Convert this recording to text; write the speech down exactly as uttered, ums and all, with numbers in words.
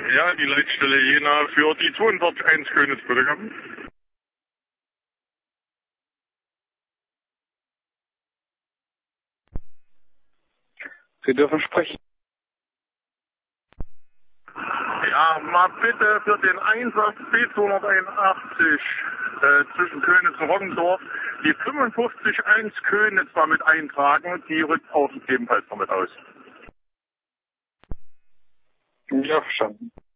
Ja, die Leitstelle Jena für die zweihunderteins Königs, bitte. Sie dürfen sprechen. Ja, mal bitte für den Einsatz B zweihunderteinundachtzig äh, zwischen Königs und Roggendorf die fünfundfünfzig eins Königs mal mit eintragen, die rückt auch ebenfalls noch mit aus. Ja, verstanden.